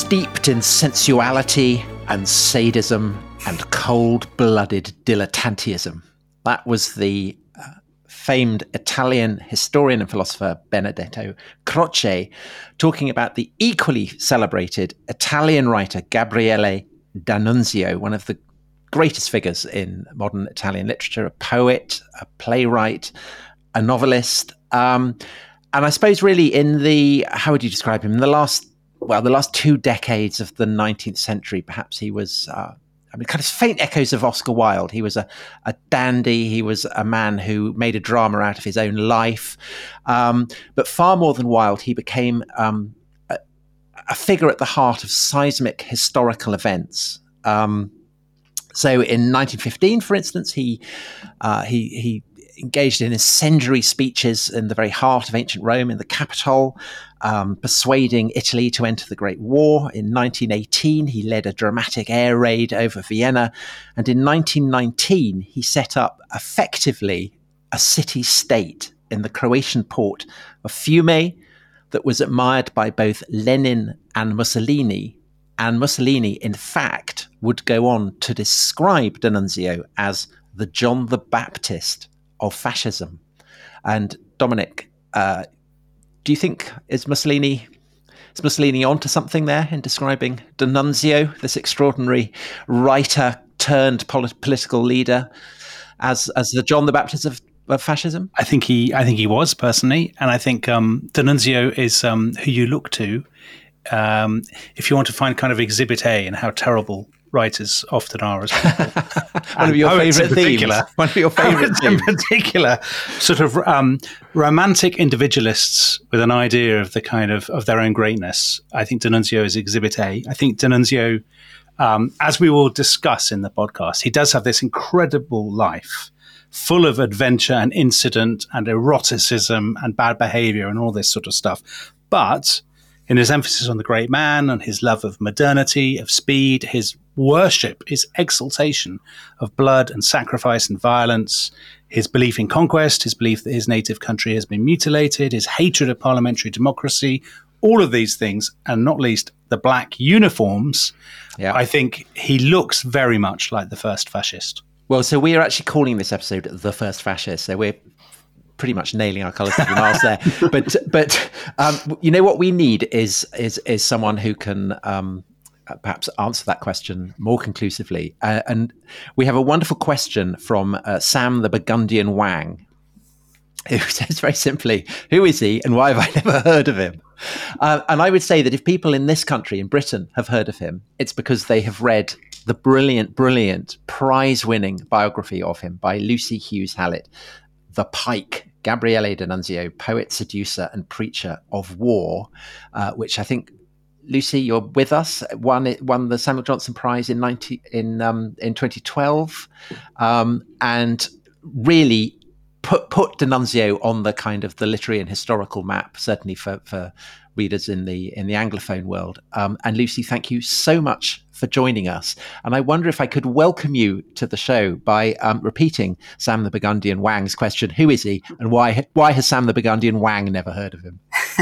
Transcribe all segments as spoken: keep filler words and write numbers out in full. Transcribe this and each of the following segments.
steeped in sensuality and sadism and cold-blooded dilettantism. That was the uh, famed Italian historian and philosopher Benedetto Croce talking about the equally celebrated Italian writer Gabriele D'Annunzio, one of the greatest figures in modern Italian literature, a poet, a playwright, a novelist. Um, and I suppose really in the, how would you describe him? In the last, well, the last two decades of the nineteenth century, perhaps he was, uh, I mean, kind of faint echoes of Oscar Wilde. He was a, a dandy. He was a man who made a drama out of his own life. Um, but far more than Wilde, he became um, a, a figure at the heart of seismic historical events. Um, so in nineteen fifteen, for instance, he uh, he he engaged in incendiary speeches in the very heart of ancient Rome, in the Capitol, um, persuading Italy to enter the Great War. In nineteen eighteen, he led a dramatic air raid over Vienna. And in nineteen nineteen, he set up effectively a city-state in the Croatian port of Fiume that was admired by both Lenin and Mussolini. And Mussolini, in fact, would go on to describe D'Annunzio as the John the Baptist of fascism. And Dominic, uh, do you think is Mussolini is Mussolini onto something there in describing D'Annunzio, this extraordinary writer turned polit- political leader, as as the John the Baptist of, of fascism? I think he I think he was personally, and I think um, D'Annunzio is um, who you look to um, if you want to find kind of Exhibit A and how terrible writers often are as people. One of your favourite themes. One of your favourite themes. In particular, sort of um, romantic individualists with an idea of the kind of of their own greatness. I think D'Annunzio is Exhibit A. I think D'Annunzio, um, as we will discuss in the podcast, he does have this incredible life full of adventure and incident and eroticism and bad behaviour and all this sort of stuff. But in his emphasis on the great man and his love of modernity, of speed, his worship, his exaltation of blood and sacrifice and violence, his belief in conquest, his belief that his native country has been mutilated, his hatred of parliamentary democracy, all of these things, and not least the black uniforms, yeah. I think he looks very much like the first fascist. Well, so we are actually calling this episode The First Fascist. So we're pretty much nailing our colours to the mast there. But but um, you know what we need is is is someone who can um, perhaps answer that question more conclusively. Uh, and we have a wonderful question from uh, Sam the Burgundian Wang, who says very simply, who is he and why have I never heard of him? Uh, and I would say that if people in this country, in Britain, have heard of him, it's because they have read the brilliant, brilliant prize-winning biography of him by Lucy Hughes Hallett, The Pike, Gabriele D'Annunzio, poet, seducer, and preacher of war, uh, which I think, Lucy, you're with us, won it, won the Samuel Johnson Prize in ninety in um, in twenty twelve, um, and really put put D'Annunzio on the kind of the literary and historical map, certainly for for readers in the in the Anglophone world. Um, and Lucy, thank you so much for joining us. And I wonder if I could welcome you to the show by um, repeating Sam the Burgundian Wang's question: who is he, and why why has Sam the Burgundian Wang never heard of him?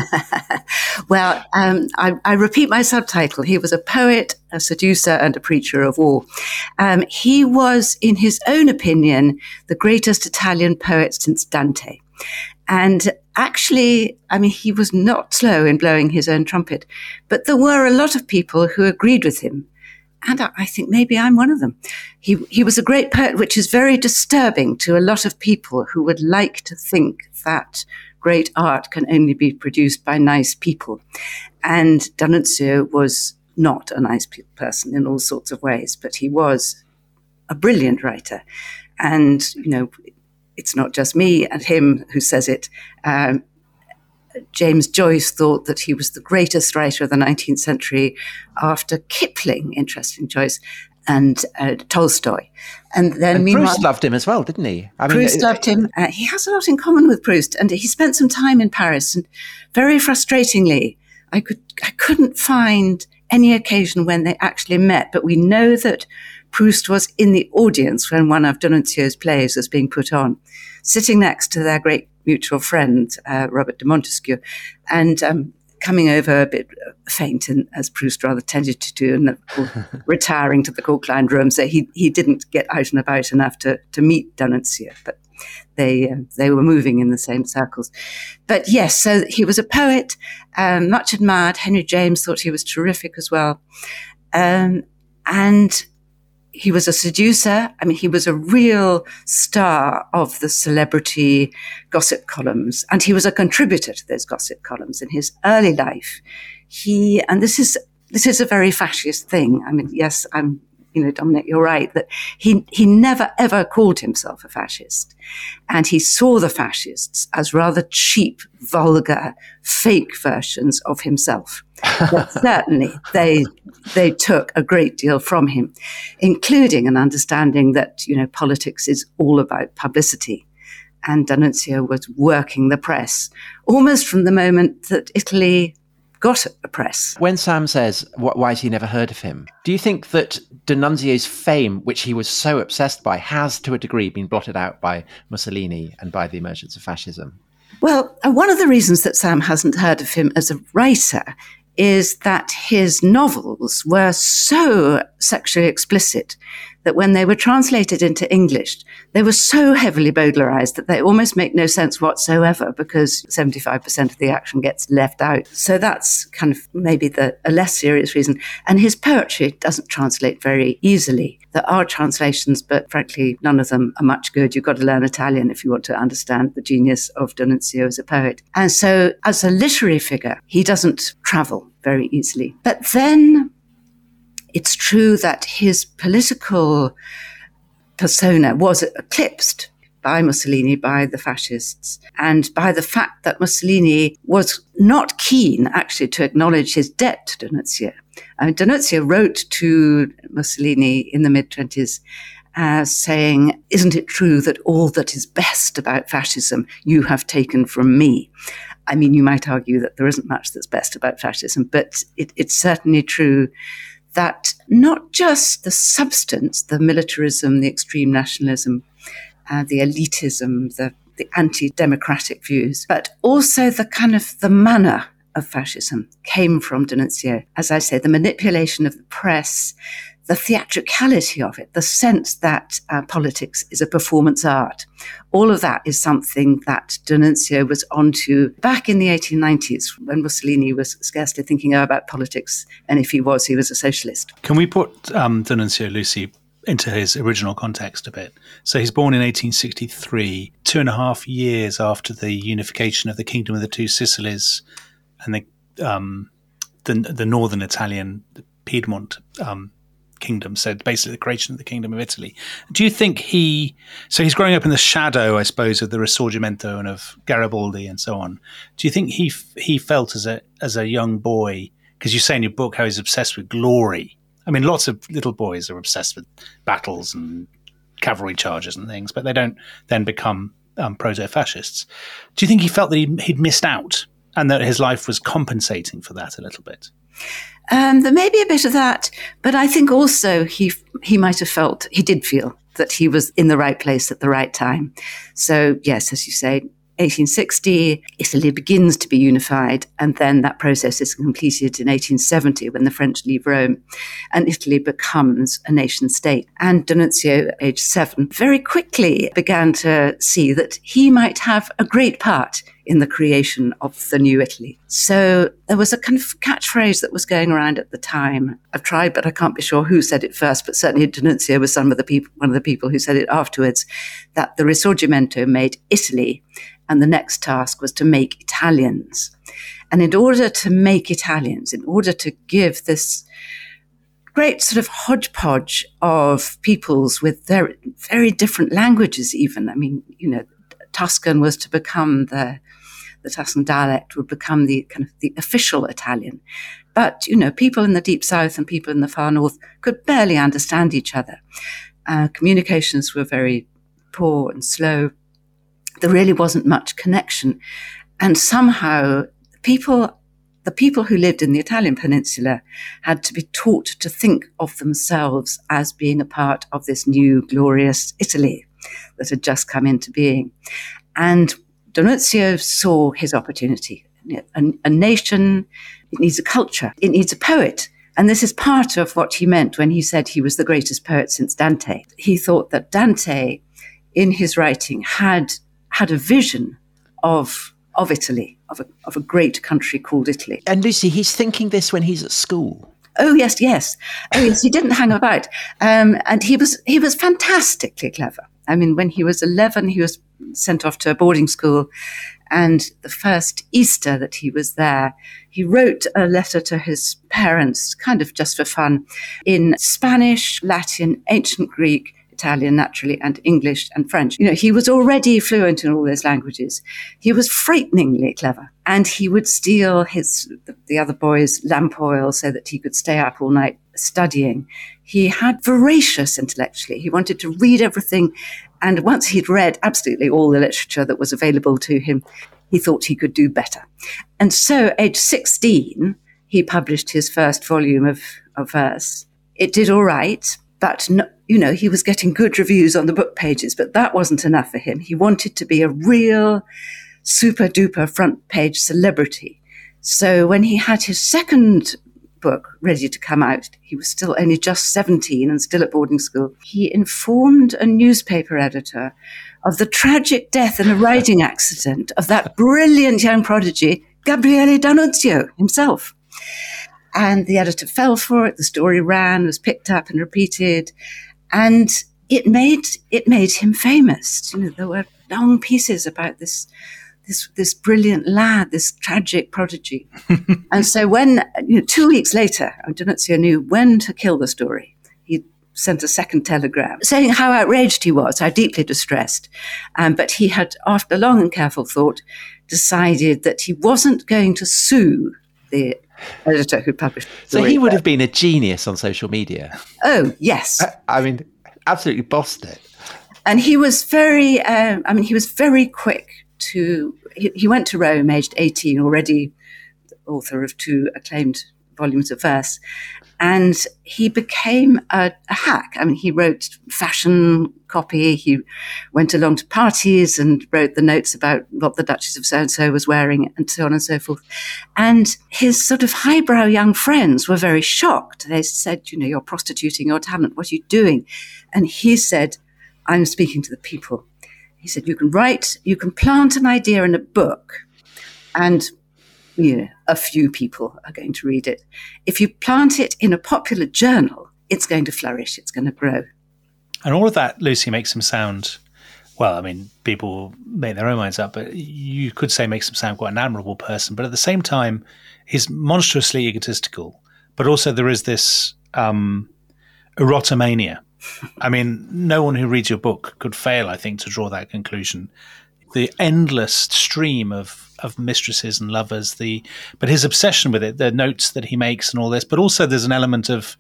Well, um, I, I repeat my subtitle. He was a poet, a seducer, and a preacher of war. Um, he was, in his own opinion, the greatest Italian poet since Dante. And actually, I mean, he was not slow in blowing his own trumpet, but there were a lot of people who agreed with him. And I, I think maybe I'm one of them. He, he was a great poet, which is very disturbing to a lot of people who would like to think that great art can only be produced by nice people. And D'Annunzio was not a nice pe- person in all sorts of ways, but he was a brilliant writer. And, you know, it's not just me and him who says it. Um, James Joyce thought that he was the greatest writer of the nineteenth century after Kipling, interesting choice, and uh, Tolstoy. And then and meanwhile, Proust loved him as well, didn't he? I mean, Proust it, loved him. Uh, he has a lot in common with Proust, and he spent some time in Paris. And very frustratingly, I could I couldn't find any occasion when they actually met. But we know that Proust was in the audience when one of D'Annunzio's plays was being put on, sitting next to their great mutual friend, uh, Robert de Montesquieu. And um, coming over a bit faint, and as Proust rather tended to do, and retiring to the cork-lined room. So he he didn't get out and about enough to, to meet D'Annunzio, but they uh, they were moving in the same circles. But yes, so he was a poet, um, much admired. Henry James thought he was terrific as well. Um, and he was a seducer. I mean, he was a real star of the celebrity gossip columns, and he was a contributor to those gossip columns in his early life. He, and this is this is a very fascist thing. I mean, yes, I'm, you know, Dominic, you're right that he he never ever called himself a fascist, and he saw the fascists as rather cheap, vulgar, fake versions of himself. But certainly they they took a great deal from him, including an understanding that, you know, politics is all about publicity. And D'Annunzio was working the press almost from the moment that Italy got a press. When Sam says, why has he never heard of him? Do you think that D'Annunzio's fame, which he was so obsessed by, has to a degree been blotted out by Mussolini and by the emergence of fascism? Well, one of the reasons that Sam hasn't heard of him as a writer is that his novels were so sexually explicit that when they were translated into English, they were so heavily Baudelarized that they almost make no sense whatsoever, because seventy-five percent of the action gets left out. So that's kind of maybe the a less serious reason. And his poetry doesn't translate very easily. There are translations, but frankly, none of them are much good. You've got to learn Italian if you want to understand the genius of D'Annunzio as a poet. And so as a literary figure, he doesn't travel very easily. But then it's true that his political persona was eclipsed by Mussolini, by the fascists, and by the fact that Mussolini was not keen actually to acknowledge his debt to D'Annunzio. I mean, D'Annunzio wrote to Mussolini in the mid-twenties uh, saying, "Isn't it true that all that is best about fascism you have taken from me?" I mean, you might argue that there isn't much that's best about fascism, but it, it's certainly true that not just the substance, the militarism, the extreme nationalism, uh, the elitism, the, the anti-democratic views, but also the kind of the manner of fascism came from D'Annunzio. As I say, the manipulation of the press, the theatricality of it, the sense that uh, politics is a performance art. All of that is something that D'Annunzio was onto back in the eighteen nineties, when Mussolini was scarcely thinking about politics, and if he was, he was a socialist. Can we put um, D'Annunzio, Lucy, into his original context a bit? So he's born in eighteen sixty-three, two and a half years after the unification of the Kingdom of the Two Sicilies and the um, the, the northern Italian the Piedmont um kingdom, so basically the creation of the Kingdom of Italy. Do you think he, so he's growing up in the shadow, I suppose, of the Risorgimento and of Garibaldi and so on. Do you think he he felt as a as a young boy, because you say in your book how he's obsessed with glory? I mean, lots of little boys are obsessed with battles and cavalry charges and things, but they don't then become um, proto-fascists. Do you think he felt that he, he'd missed out and that his life was compensating for that a little bit? Um, there may be a bit of that, but I think also he he might have felt, he did feel that he was in the right place at the right time. So yes, as you say, eighteen sixty, Italy begins to be unified, and then that process is completed in eighteen seventy when the French leave Rome, and Italy becomes a nation state. And D'Annunzio, age seven, very quickly began to see that he might have a great part in the creation of the new Italy. So there was a kind of catchphrase that was going around at the time. I've tried, but I can't be sure who said it first, but certainly D'Annunzio was some of the people, one of the people who said it afterwards, that the Risorgimento made Italy, and the next task was to make Italians. And in order to make Italians, in order to give this great sort of hodgepodge of peoples with very, very different languages even, I mean, you know, Tuscan was to become the the Tuscan dialect would become the kind of the official Italian. But, you know, people in the deep south and people in the far north could barely understand each other. Uh, communications were very poor and slow. There really wasn't much connection. And somehow people, the people who lived in the Italian peninsula had to be taught to think of themselves as being a part of this new glorious Italy that had just come into being. And D'Annunzio saw his opportunity. you know, a, a nation, it needs a culture, it needs a poet. And this is part of what he meant when he said he was the greatest poet since Dante. He thought that Dante, in his writing, had had a vision of of Italy, of a, of a great country called Italy. And Lucy, he's thinking this when he's at school. Oh, yes, yes. Oh, yes, he didn't hang about. Um, and he was he was fantastically clever. I mean, when he was eleven, he was sent off to a boarding school. And the first Easter that he was there, he wrote a letter to his parents, kind of just for fun, in Spanish, Latin, ancient Greek, Italian, naturally, and English and French. You know, he was already fluent in all those languages. He was frighteningly clever. And he would steal his the, the other boys' lamp oil so that he could stay up all night studying. He had voracious intellectually. He wanted to read everything. And once he'd read absolutely all the literature that was available to him, he thought he could do better. And so, age sixteen, he published his first volume of, of verse. It did all right, but, no, you know, he was getting good reviews on the book pages, but that wasn't enough for him. He wanted to be a real super-duper front-page celebrity. So when he had his second book ready to come out, he was still only just seventeen and still at boarding school. He informed a newspaper editor of the tragic death in a riding accident of that brilliant young prodigy, Gabriele D'Annunzio himself. And the editor fell for it. The story ran, was picked up and repeated. And it made it made him famous. You know, there were long pieces about this This this brilliant lad, this tragic prodigy. And so when, you know, two weeks later, D'Annunzio knew when to kill the story. He sent a second telegram saying how outraged he was, how deeply distressed. Um, but he had, after long and careful thought, decided that he wasn't going to sue the editor who published the story. So he would have been a genius on social media. Oh, yes. I, I mean, absolutely bossed it. And he was very, um, I mean, he was very quick to, he, he went to Rome aged eighteen, already author of two acclaimed volumes of verse. And he became a, a hack. I mean, he wrote fashion copy. He went along to parties and wrote the notes about what the Duchess of so-and-so was wearing and so on and so forth. And his sort of highbrow young friends were very shocked. They said, you know, you're prostituting your talent. What are you doing? And he said, I'm speaking to the people. He said, you can write, you can plant an idea in a book and, you know, a few people are going to read it. If you plant it in a popular journal, it's going to flourish, it's going to grow. And all of that, Lucy, makes him sound, well, I mean, people make their own minds up, but you could say makes him sound quite an admirable person. But at the same time, he's monstrously egotistical. But also there is this um, erotomania. I mean, no one who reads your book could fail, I think, to draw that conclusion. The endless stream of, of mistresses and lovers, the but his obsession with it, the notes that he makes and all this, but also there's an element of,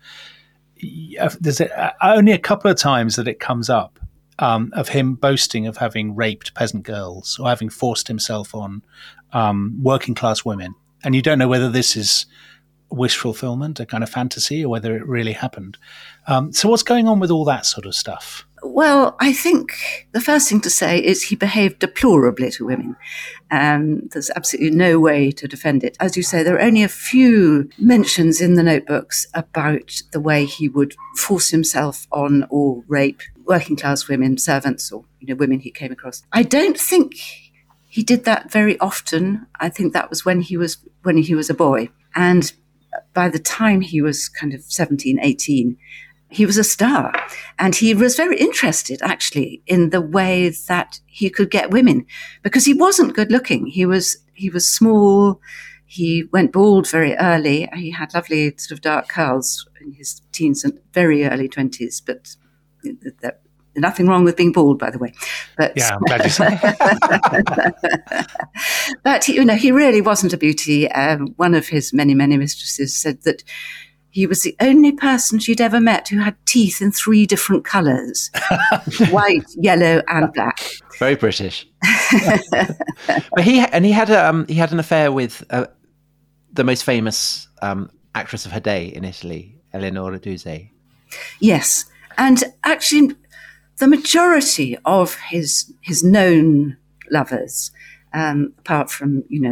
there's a, only a couple of times that it comes up um, of him boasting of having raped peasant girls or having forced himself on um, working class women. And you don't know whether this is wish fulfillment, a kind of fantasy, or whether it really happened. Um, so what's going on with all that sort of stuff? Well, I think the first thing to say is he behaved deplorably to women. Um, there's absolutely no way to defend it. As you say, there are only a few mentions in the notebooks about the way he would force himself on or rape working class women, servants, or, you know, women he came across. I don't think he did that very often. I think that was when he was when he was a boy. And by the time he was kind of seventeen, eighteen, he was a star. And he was very interested, actually, in the way that he could get women, because he wasn't good looking. He was he was small. He went bald very early. He had lovely sort of dark curls in his teens and very early twenties. But that, nothing wrong with being bald, by the way. But yeah, I'm glad you said. But you know, he really wasn't a beauty. Um, one of his many, many mistresses said that he was the only person she'd ever met who had teeth in three different colours: white, yellow, and black. Very British. But he and he had um he had an affair with uh, the most famous um, actress of her day in Italy, Eleonora Duse. Yes, and actually, the majority of his his known lovers, um, apart from, you know, the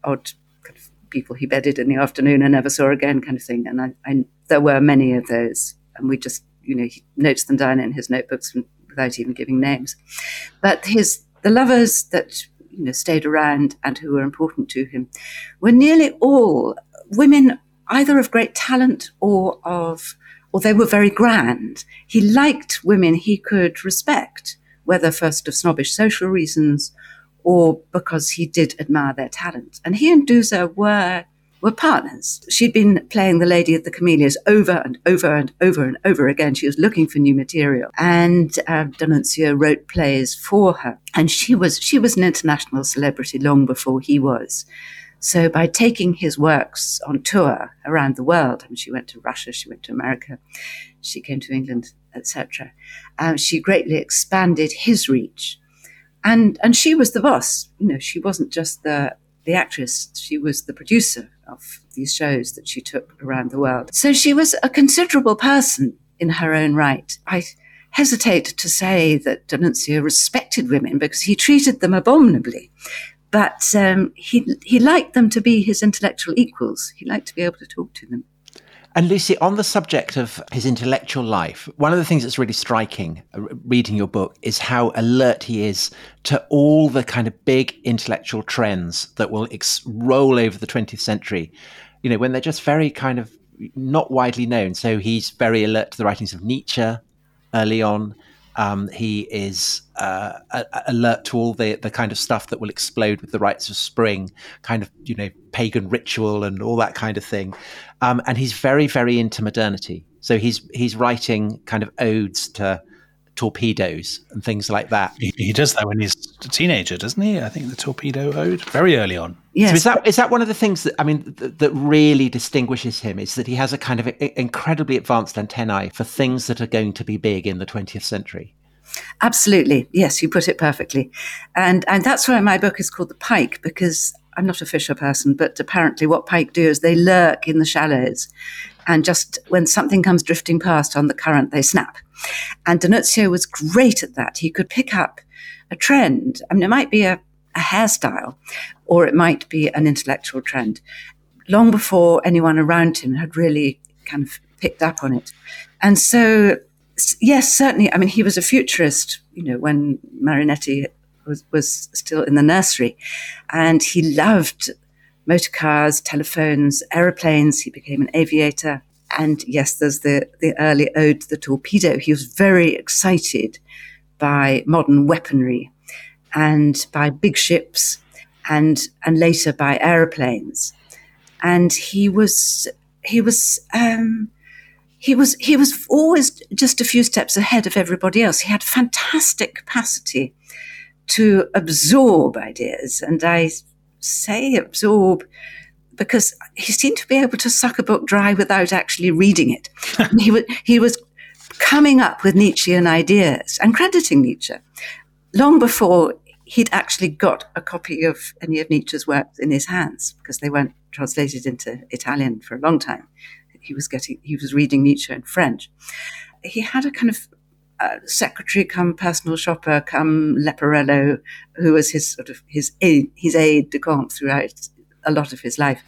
odd kind of people he bedded in the afternoon and never saw again kind of thing. And I, I, there were many of those. And we just, you know, he notes them down in his notebooks without even giving names. But his the lovers that, you know, stayed around and who were important to him were nearly all women either of great talent or of, or they were very grand. He liked women he could respect, whether first of snobbish social reasons or because he did admire their talent. And he and Dusa were were partners. She'd been playing the Lady of the Camellias over and over and over and over again. She was looking for new material. And uh, D'Annunzio wrote plays for her. And she was she was an international celebrity long before he was. So by taking his works on tour around the world, I mean, she went to Russia, she went to America, she came to England, et cetera, um, she greatly expanded his reach. And and she was the boss. You know, she wasn't just the the actress, she was the producer of these shows that she took around the world. So she was a considerable person in her own right. I hesitate to say that D'Annunzio respected women because he treated them abominably. But um, he he liked them to be his intellectual equals. He liked to be able to talk to them. And Lucy, on the subject of his intellectual life, one of the things that's really striking, uh, reading your book, is how alert he is to all the kind of big intellectual trends that will ex- roll over the twentieth century, you know, when they're just very kind of not widely known. So he's very alert to the writings of Nietzsche early on. Um, he is uh, alert to all the, the kind of stuff that will explode with the rites of spring, kind of, you know, pagan ritual and all that kind of thing. Um, and he's very, very into modernity. So he's he's writing kind of odes to torpedoes and things like that. He, he does that when he's a teenager, doesn't he? I think the Torpedo Ode, very early on. Yes. So is that is that one of the things that, I mean, th- that really distinguishes him, is that he has a kind of a, incredibly advanced antennae for things that are going to be big in the twentieth century? Absolutely. Yes, you put it perfectly. And and that's why my book is called The Pike, because I'm not a fisher person, but apparently what pike do is they lurk in the shallows. And just when something comes drifting past on the current, they snap. And D'Annunzio was great at that. He could pick up a trend. I mean, it might be a, a hairstyle, or it might be an intellectual trend, long before anyone around him had really kind of picked up on it. And so, yes, certainly, I mean, he was a futurist, you know, when Marinetti was, was still in the nursery. And he loved motor cars, telephones, aeroplanes. He became an aviator. And yes, there's the, the early ode to the torpedo. He was very excited by modern weaponry and by big ships and and later by aeroplanes. And he was he was um, he was he was always just a few steps ahead of everybody else. He had fantastic capacity to absorb ideas, and I say absorb because he seemed to be able to suck a book dry without actually reading it. he was he was coming up with Nietzschean ideas and crediting Nietzsche long before he'd actually got a copy of any of Nietzsche's works in his hands, because they weren't translated into Italian for a long time. He was getting he was reading Nietzsche in French. He had a kind of uh, secretary come personal shopper come Leporello, who was his sort of his aide, his aide de camp throughout a lot of his life,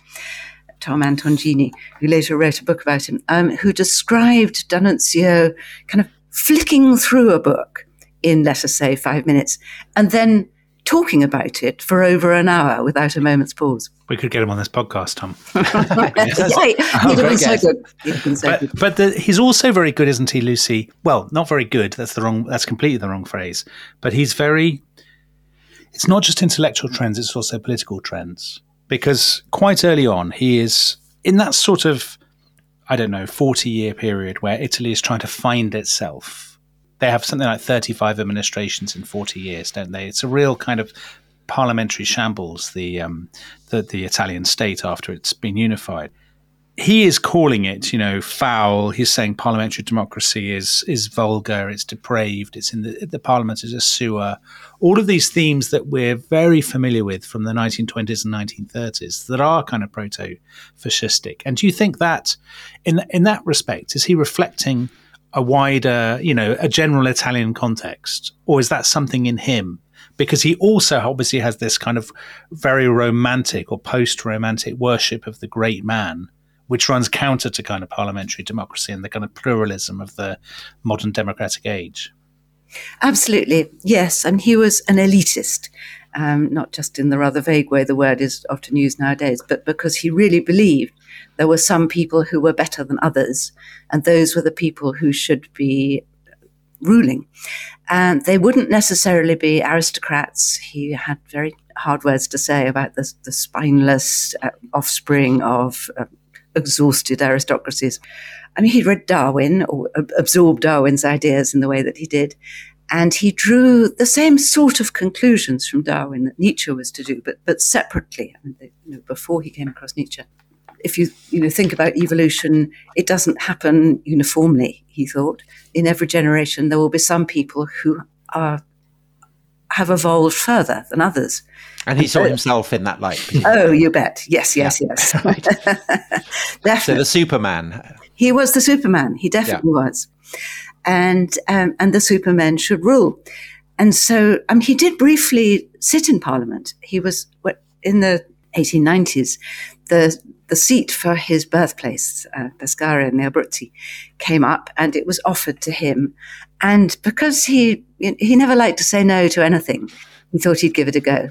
Tom Antongini, who later wrote a book about him, um, who described D'Annunzio kind of flicking through a book in, let us say, five minutes, and then talking about it for over an hour without a moment's pause. We could get him on this podcast, Tom. Yay! He'd have been so good. He'd have been so but good. but the, he's also very good, isn't he, Lucy? Well, not very good. That's the wrong. That's completely the wrong phrase. But he's very. It's not just intellectual trends; it's also political trends. Because quite early on, he is in that sort of, I don't know, forty-year period where Italy is trying to find itself. They have something like thirty-five administrations in forty years, don't they? It's a real kind of parliamentary shambles, the um, the, the Italian state after it's been unified. He is calling it, you know, foul. He's saying parliamentary democracy is is vulgar, it's depraved, it's in the the parliament is a sewer. All of these themes that we're very familiar with from the nineteen twenties and nineteen thirties that are kind of proto-fascistic. And do you think that, in in that respect, is he reflecting a wider, you know, a general Italian context, or is that something in him because he also obviously has this kind of very romantic or post-romantic worship of the great man, which runs counter to kind of parliamentary democracy and the kind of pluralism of the modern democratic age. Absolutely, yes. And he was an elitist, um, not just in the rather vague way the word is often used nowadays, but because he really believed there were some people who were better than others, and those were the people who should be ruling. And they wouldn't necessarily be aristocrats. He had very hard words to say about the, the spineless uh, offspring of uh, exhausted aristocracies. I mean, he read Darwin, or absorbed Darwin's ideas in the way that he did, and he drew the same sort of conclusions from Darwin that Nietzsche was to do, but but separately. I mean, they, you know, before he came across Nietzsche, if you you know think about evolution, it doesn't happen uniformly. He thought in every generation there will be some people who are have evolved further than others. And he saw himself in that light. Oh, you bet. Yes, yes, yeah. yes. Right. Definitely. So the Superman. He was the Superman. He definitely yeah. was. And um, and the Supermen should rule. And so um, he did briefly sit in Parliament. He was, in the eighteen nineties, the the seat for his birthplace, uh, Pescara in Abruzzi, came up and it was offered to him. And because he he never liked to say no to anything, he thought he'd give it a go.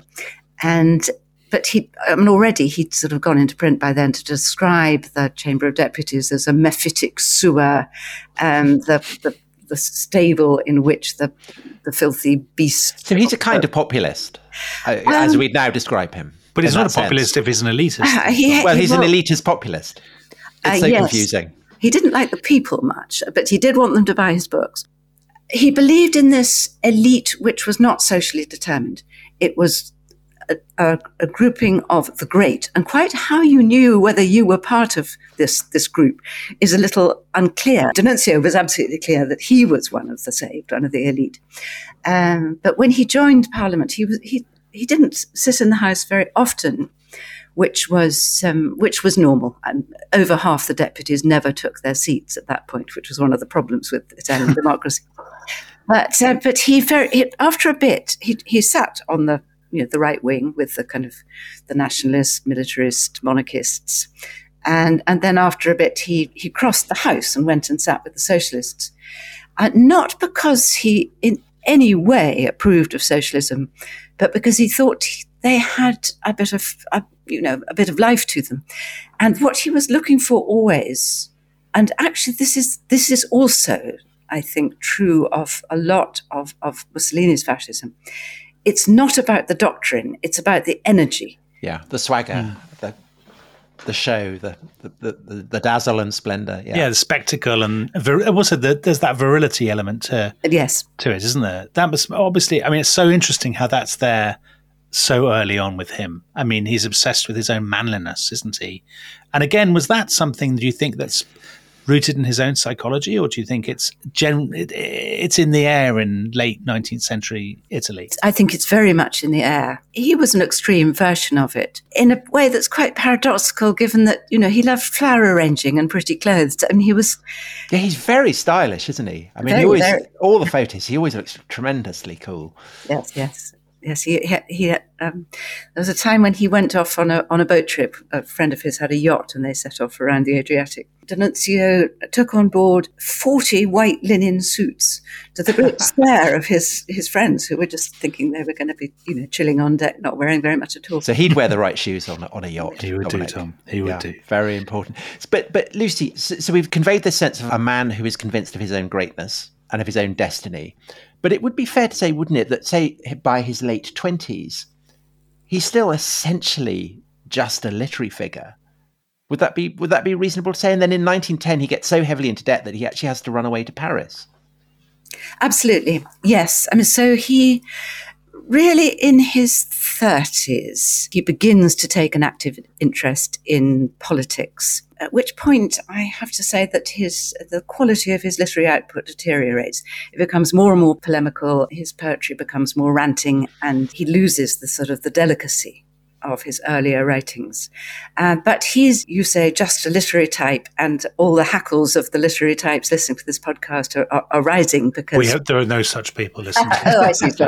And but he, I mean, already he'd sort of gone into print by then to describe the Chamber of Deputies as a mephitic sewer, um, the, the the stable in which the the filthy beast. So he's a kind of populist, uh, um, as we now describe him. But he's not a populist sense. If he's an elitist. Uh, he, well, he's he, an elitist populist. It's uh, so yes. confusing. He didn't like the people much, but he did want them to buy his books. He believed in this elite which was not socially determined. It was a, a, a grouping of the great. And quite how you knew whether you were part of this, this group is a little unclear. D'Annunzio was absolutely clear that he was one of the saved, one of the elite. Um, but when he joined Parliament, he was he he didn't sit in the House very often, which was um, which was normal. And over half the deputies never took their seats at that point, which was one of the problems with Italian democracy. But uh, but he very he, after a bit he he sat on the you know the right wing with the kind of the nationalist, militarist, monarchists, and and then after a bit he he crossed the House and went and sat with the socialists, uh, not because he in any way approved of socialism, but because he thought they had a bit of a, you know a bit of life to them, and what he was looking for always, and actually this is this is also, I think, true of a lot of, of Mussolini's fascism. It's not about the doctrine; it's about the energy. Yeah, the swagger, mm. the the show, the the, the the dazzle and splendor. Yeah, yeah, the spectacle, and vir- also the, there's that virility element to yes to it, isn't there? That must obviously. I mean, it's so interesting how that's there so early on with him. I mean, he's obsessed with his own manliness, isn't he? And again, was that something? Do you think that's rooted in his own psychology, or do you think it's gen- it, it's in the air in late nineteenth century Italy? I think it's very much in the air. He was an extreme version of it in a way that's quite paradoxical, given that, you know, he loved flower arranging and pretty clothes. I mean, he was... Yeah, he's very stylish, isn't he? I mean, very, he always, very... all the photos, he always looks tremendously cool. Yes, yes. Yes, he, he, he um, there was a time when he went off on a on a boat trip. A friend of his had a yacht, and they set off around the Adriatic. D'Annunzio took on board forty white linen suits, to the great stare of his his friends, who were just thinking they were going to be, you know, chilling on deck, not wearing very much at all. So he'd wear the right shoes on on a yacht. He would do, Tom. He would yeah, do. Very important. But but Lucy, so, so we've conveyed this sense of a man who is convinced of his own greatness and of his own destiny. But it would be fair to say, wouldn't it, that, say, by his late twenties, he's still essentially just a literary figure. Would that be would that be reasonable to say? And then in nineteen ten, he gets so heavily into debt that he actually has to run away to Paris. Absolutely, yes. I mean, so he really, in his thirties, he begins to take an active interest in politics, at which point I have to say that his the quality of his literary output deteriorates. It becomes more and more polemical, his poetry becomes more ranting, and he loses the sort of the delicacy of his earlier writings. Uh, but he's, you say, just a literary type, and all the hackles of the literary types listening to this podcast are, are, are rising because... We hope there are no such people listening. Oh, I see.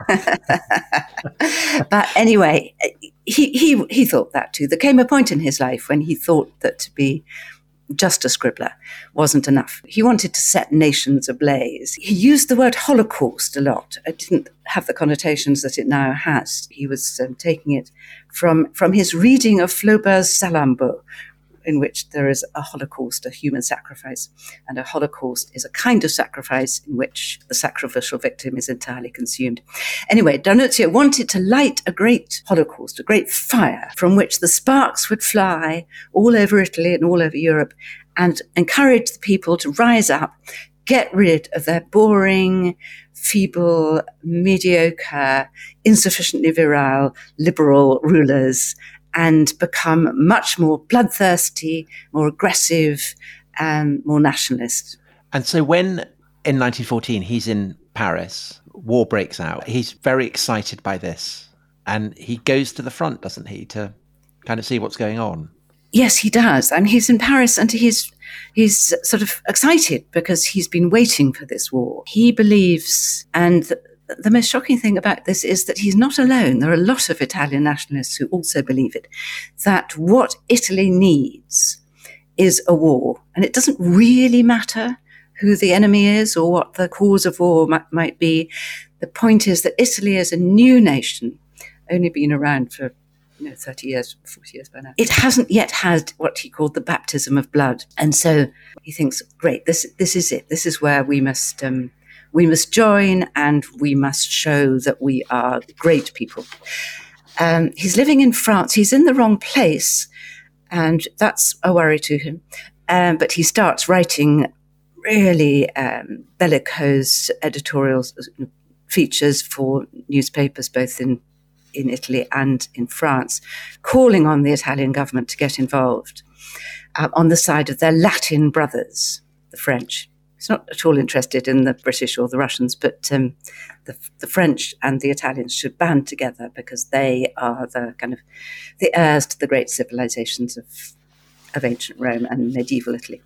But anyway, he, he, he thought that too. There came a point in his life when he thought that to be just a scribbler wasn't enough. He wanted to set nations ablaze. He used the word Holocaust a lot. It didn't have the connotations that it now has. He was um, taking it from, from his reading of Flaubert's Salammbô, in which there is a Holocaust, a human sacrifice. And a Holocaust is a kind of sacrifice in which the sacrificial victim is entirely consumed. Anyway, D'Annunzio wanted to light a great Holocaust, a great fire from which the sparks would fly all over Italy and all over Europe, and encourage the people to rise up, get rid of their boring, feeble, mediocre, insufficiently virile, liberal rulers, and become much more bloodthirsty, more aggressive, and more nationalist. And so when, in nineteen fourteen, he's in Paris, war breaks out, he's very excited by this. And he goes to the front, doesn't he, to kind of see what's going on? Yes, he does. And he's in Paris and he's he's sort of excited because he's been waiting for this war. He believes, and the, the most shocking thing about this is that he's not alone. There are a lot of Italian nationalists who also believe it, that what Italy needs is a war. And it doesn't really matter who the enemy is or what the cause of war might, might be. The point is that Italy is a new nation, only been around for you know, thirty years, forty years by now. It hasn't yet had what he called the baptism of blood. And so he thinks, great, this this is it. This is where we must um, we must join and we must show that we are great people. Um, he's living in France. He's in the wrong place, and that's a worry to him. Um, but he starts writing really um, bellicose editorials, features for newspapers, both in in Italy and in France, calling on the Italian government to get involved uh, on the side of their Latin brothers, the French. He's not at all interested in the British or the Russians, but um, the, the French and the Italians should band together because they are the kind of the heirs to the great civilizations of, of ancient Rome and medieval Italy.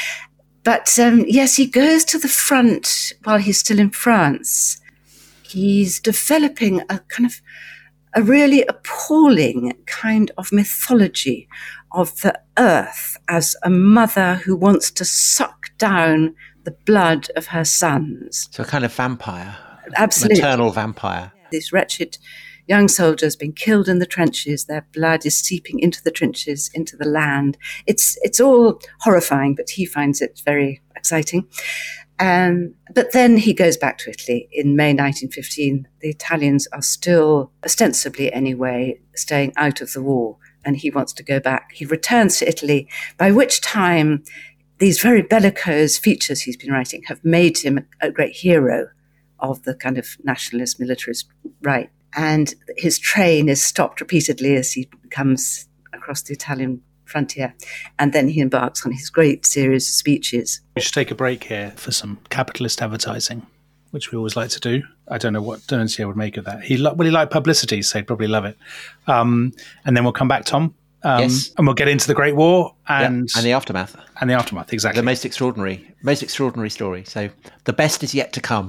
But um, yes, he goes to the front while he's still in France. He's developing a kind of a really appalling kind of mythology of the earth as a mother who wants to suck down the blood of her sons. So a kind of vampire. Absolutely. Maternal vampire. These wretched young soldiers being killed in the trenches, their blood is seeping into the trenches, into the land. It's it's all horrifying, but he finds it very exciting. Um, but then he goes back to Italy in May nineteen fifteen. The Italians are still, ostensibly anyway, staying out of the war, and he wants to go back. He returns to Italy, by which time these very bellicose features he's been writing have made him a, a great hero of the kind of nationalist militarist right. And his train is stopped repeatedly as he comes across the Italian frontier. And then he embarks on his great series of speeches. We should take a break here for some capitalist advertising, which we always like to do. I don't know what D'Annunzio would make of that. He lo- well, he liked publicity, so he'd probably love it. Um, and then we'll come back, Tom. Um, yes. And we'll get into the Great War and, yep. and the aftermath. And the aftermath, exactly. The most extraordinary, most extraordinary story. So the best is yet to come.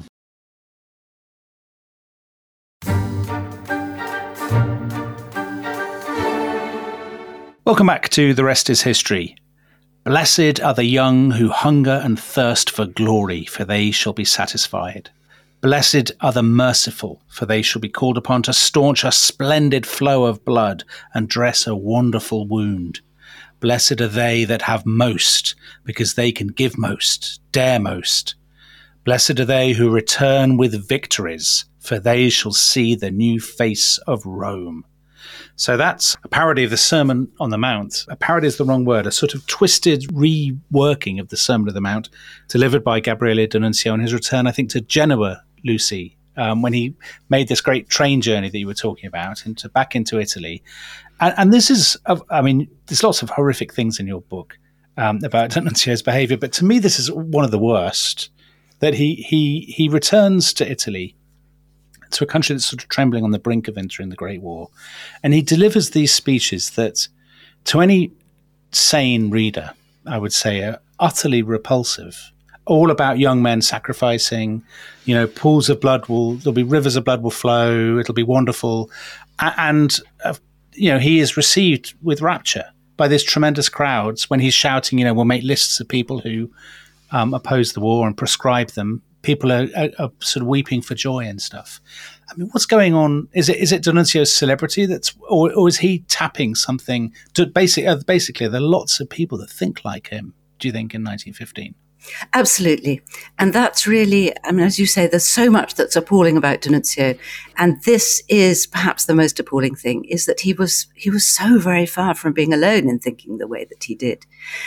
Welcome back to The Rest is History. Blessed are the young who hunger and thirst for glory, for they shall be satisfied. Blessed are the merciful, for they shall be called upon to staunch a splendid flow of blood and dress a wonderful wound. Blessed are they that have most, because they can give most, dare most. Blessed are they who return with victories, for they shall see the new face of Rome. So that's a parody of the Sermon on the Mount. A parody is the wrong word, a sort of twisted reworking of the Sermon on the Mount delivered by Gabriele D'Annunzio on his return, I think, to Genoa, Lucy, um, when he made this great train journey that you were talking about into back into Italy. And, and this is, I mean, there's lots of horrific things in your book um, about D'Annunzio's behavior, but to me this is one of the worst, that he he he returns to Italy to a country that's sort of trembling on the brink of entering the Great War. And he delivers these speeches that, to any sane reader, I would say are utterly repulsive. All about young men sacrificing, you know, pools of blood will, there'll be rivers of blood will flow, it'll be wonderful. And, uh, you know, he is received with rapture by these tremendous crowds when he's shouting, you know, we'll make lists of people who um, oppose the war and prescribe them. People are, are, are sort of weeping for joy and stuff. I mean, what's going on? Is it is it D'Annunzio's celebrity that's, or, or is he tapping something? To basically, uh, basically, there are lots of people that think like him. Do you think in nineteen fifteen? Absolutely, and that's really, I mean, as you say, there's so much that's appalling about D'Annunzio, and this is perhaps the most appalling thing: is that he was he was so very far from being alone in thinking the way that he did,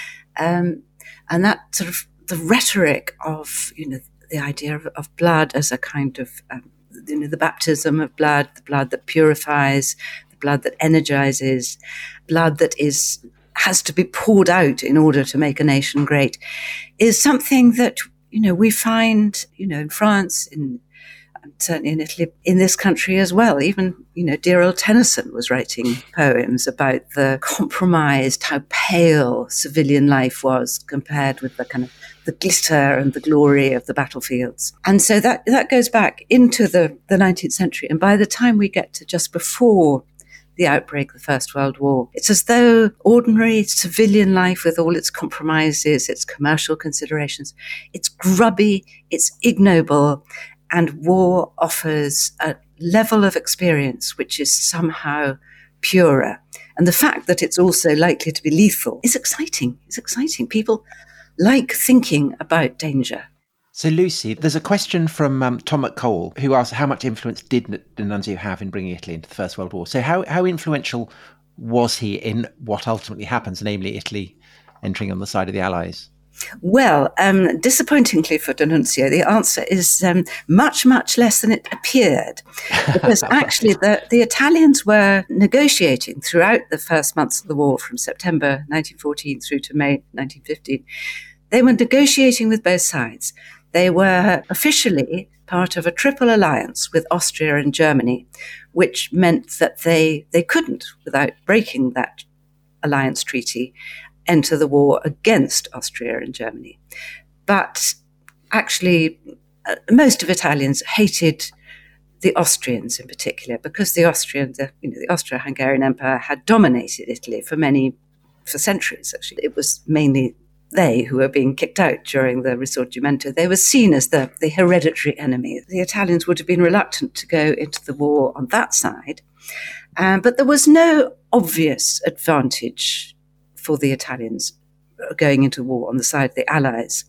um, and that sort of the rhetoric of, you know, the idea of, of blood as a kind of, um, you know, the baptism of blood, the blood that purifies, the blood that energizes, blood that is has to be poured out in order to make a nation great, is something that, you know, we find, you know, in France, in certainly in Italy, in this country as well. Even, you know, dear old Tennyson was writing poems about the compromised, how pale civilian life was compared with the kind of the glitter and the glory of the battlefields. And so that that goes back into the, the nineteenth century. And by the time we get to just before the outbreak of the First World War, it's as though ordinary civilian life, with all its compromises, its commercial considerations, it's grubby, it's ignoble, and war offers a level of experience which is somehow purer. And the fact that it's also likely to be lethal is exciting. It's exciting. People like thinking about danger. So, Lucy, there's a question from um, Tom McCole, who asks, how much influence did D'Annunzio have in bringing Italy into the First World War? So how, how influential was he in what ultimately happens, namely Italy entering on the side of the Allies? Well, um, disappointingly for D'Annunzio, the answer is um, much, much less than it appeared. Because actually the, the Italians were negotiating throughout the first months of the war, from September nineteen fourteen through to May nineteen fifteen. They were negotiating with both sides. They were officially part of a triple alliance with Austria and Germany, which meant that they, they couldn't, without breaking that alliance treaty, enter the war against Austria and Germany. But actually, uh, most of Italians hated the Austrians in particular, because the Austrian, the, you know, the Austro-Hungarian Empire had dominated Italy for many, for centuries. Actually, it was mainly they who were being kicked out during the Risorgimento. They were seen as the, the hereditary enemy. The Italians would have been reluctant to go into the war on that side, um, but there was no obvious advantage for the Italians going into war on the side of the Allies.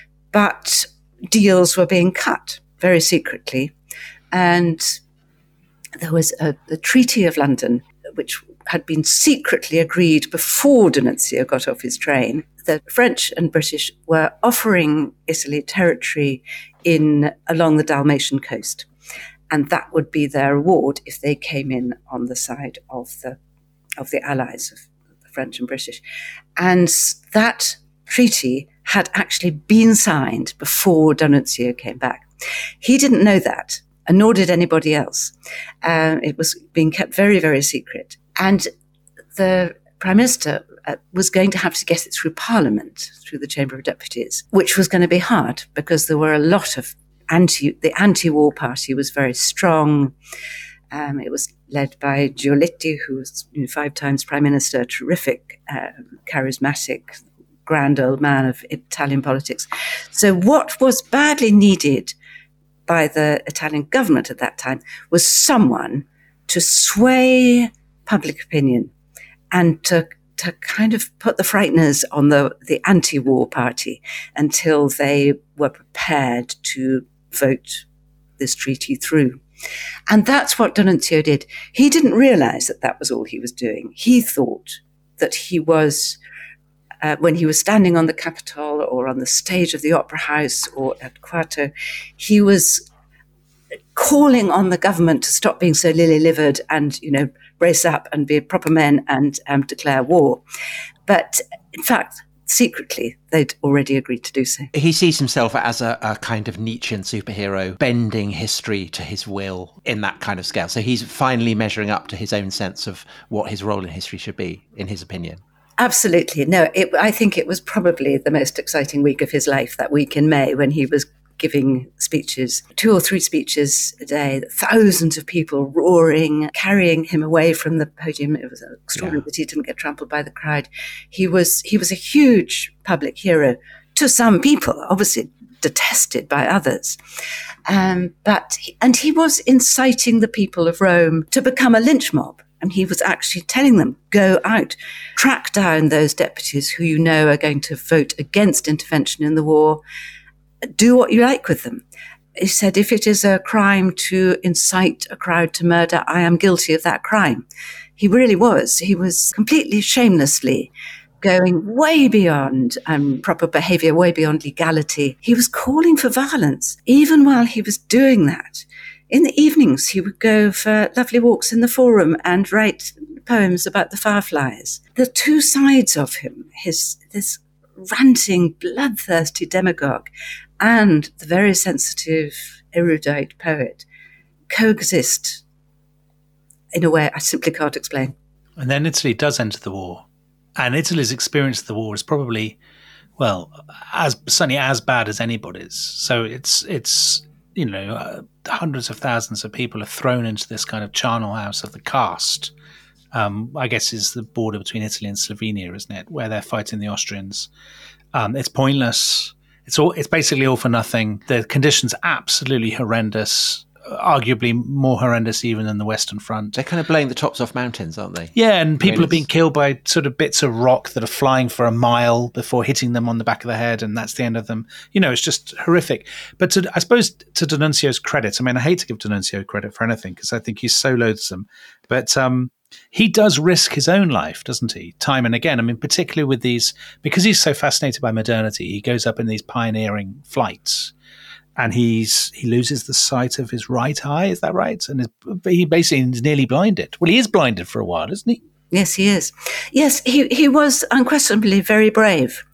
But deals were being cut very secretly, and there was a, the Treaty of London, which had been secretly agreed before D'Annunzio got off his train. The French and British were offering Italy territory in along the Dalmatian coast, and that would be their reward if they came in on the side of the of the Allies, of the French and British. And that treaty had actually been signed before D'Annunzio came back. He didn't know that, and nor did anybody else. Um, it was being kept very, very secret. And the Prime Minister uh, was going to have to get it through Parliament, through the Chamber of Deputies, which was going to be hard because there were a lot of anti, the anti-war party was very strong. Um, it was led by Giolitti, who was, you know, five times Prime Minister, terrific, uh, charismatic, grand old man of Italian politics. So what was badly needed by the Italian government at that time was someone to sway public opinion and to to kind of put the frighteners on the, the anti-war party until they were prepared to vote this treaty through. And that's what D'Annunzio did. He didn't realize that that was all he was doing. He thought that he was, uh, when he was standing on the Capitol or on the stage of the Opera House or at Quarto, he was calling on the government to stop being so lily-livered and, you know, brace up and be proper men and um, declare war. But in fact, secretly they'd already agreed to do so. He sees himself as a, a kind of Nietzschean superhero, bending history to his will in that kind of scale. So he's finally measuring up to his own sense of what his role in history should be, in his opinion. Absolutely. No, it, I think it was probably the most exciting week of his life, that week in May when he was giving speeches, two or three speeches a day, thousands of people roaring, carrying him away from the podium. It was extraordinary yeah. that he didn't get trampled by the crowd. He was he was a huge public hero to some people, obviously detested by others. Um, but and he was inciting the people of Rome to become a lynch mob. And he was actually telling them, go out, track down those deputies who you know are going to vote against intervention in the war. Do what you like with them. He said, if it is a crime to incite a crowd to murder, I am guilty of that crime. He really was. He was completely shamelessly going way beyond um, proper behavior, way beyond legality. He was calling for violence. Even while he was doing that, in the evenings, he would go for lovely walks in the Forum and write poems about the fireflies. The two sides of him, his this ranting, bloodthirsty demagogue and the very sensitive, erudite poet, coexist in a way I simply can't explain. And then Italy does enter the war. And Italy's experience of the war is probably, well, as certainly as bad as anybody's. So it's it's... you know, uh, hundreds of thousands of people are thrown into this kind of charnel house of the Karst. Um, I guess is the border between Italy and Slovenia, isn't it? Where they're fighting the Austrians. Um, it's pointless. It's all. It's basically all for nothing. The conditions absolutely horrendous. Arguably more horrendous even than the Western Front. They're kind of blowing the tops off mountains, aren't they? Yeah, and people I mean, are being killed by sort of bits of rock that are flying for a mile before hitting them on the back of the head, and that's the end of them. You know, it's just horrific. But to, I suppose to D'Annunzio's credit, I mean, I hate to give D'Annunzio credit for anything because I think he's so loathsome, but um, he does risk his own life, doesn't he? Time and again. I mean, particularly with these, because he's so fascinated by modernity, he goes up in these pioneering flights. And he's he loses the sight of his right eye, is that right? And his, he basically is nearly blinded. Well, he is blinded for a while, isn't he? Yes, he is. Yes, he, he was unquestionably very brave.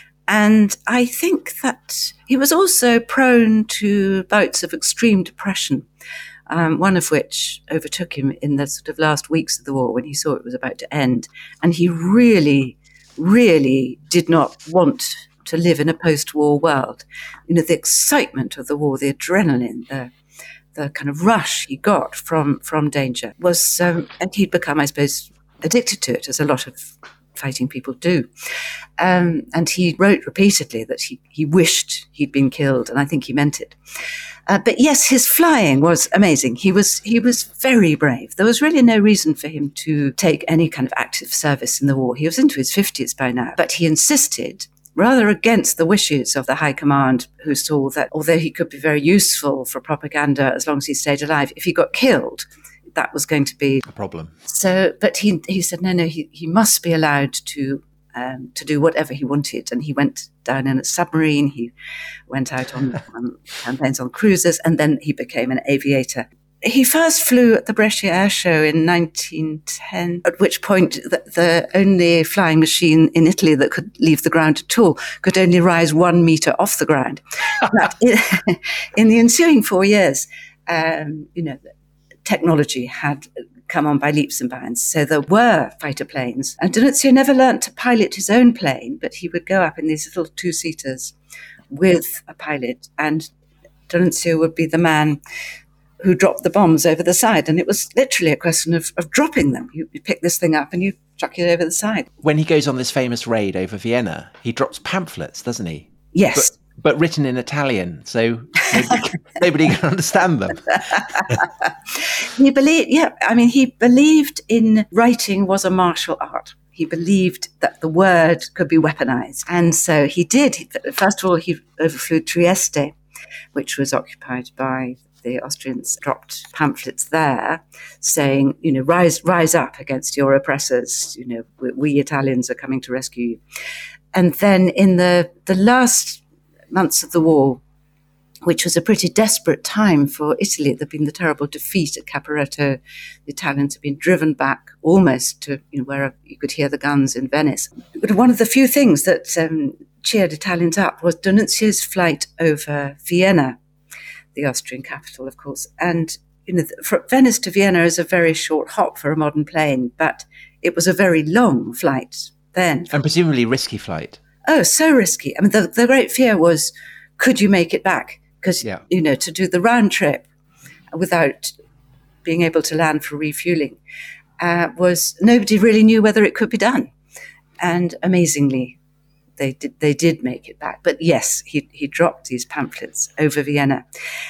And I think that he was also prone to bouts of extreme depression, um, one of which overtook him in the sort of last weeks of the war when he saw it was about to end. And he really, really did not want to live in a post-war world. You know, the excitement of the war, the adrenaline, the the kind of rush he got from from danger was, um, and he'd become, I suppose, addicted to it, as a lot of fighting people do. Um, and he wrote repeatedly that he, he wished he'd been killed, and I think he meant it. Uh, but yes, his flying was amazing. He was he was very brave. There was really no reason for him to take any kind of active service in the war. He was into his fifties by now, but he insisted, rather against the wishes of the high command, who saw that although he could be very useful for propaganda as long as he stayed alive, if he got killed, that was going to be a problem. So, but he he said, no, no, he, he must be allowed to um, to do whatever he wanted. And he went down in a submarine, he went out on, on campaigns on cruisers, and then he became an aviator. He first flew at the Brescia Air Show in nineteen ten, at which point the, the only flying machine in Italy that could leave the ground at all could only rise one meter off the ground. But in, in the ensuing four years, um, you know, technology had come on by leaps and bounds. So there were fighter planes. And D'Annunzio never learnt to pilot his own plane, but he would go up in these little two-seaters with a pilot, and D'Annunzio would be the man who dropped the bombs over the side. And it was literally a question of, of dropping them. You, you pick this thing up and you chuck it over the side. When he goes on this famous raid over Vienna, he drops pamphlets, doesn't he? Yes. But, but written in Italian, so nobody, nobody can understand them. He believed, yeah, I mean, he believed in writing was a martial art. He believed that the word could be weaponized. And so he did. First of all, he overflew Trieste, which was occupied by the Austrians, dropped pamphlets there saying, you know, rise rise up against your oppressors. You know, we, we Italians are coming to rescue you. And then in the, the last months of the war, which was a pretty desperate time for Italy. There'd been the terrible defeat at Caporetto. The Italians had been driven back almost to, you know, where you could hear the guns in Venice. But one of the few things that um, cheered Italians up was D'Annunzio's flight over Vienna, the Austrian capital, of course. And you know, from Venice to Vienna is a very short hop for a modern plane, but it was a very long flight then. And presumably risky flight. Oh, so risky. I mean, the, the great fear was, could you make it back? Because, yeah. you know, to do the round trip without being able to land for refueling uh, was, nobody really knew whether it could be done. And amazingly, they did, they did make it back. But yes, he, he dropped these pamphlets over Vienna,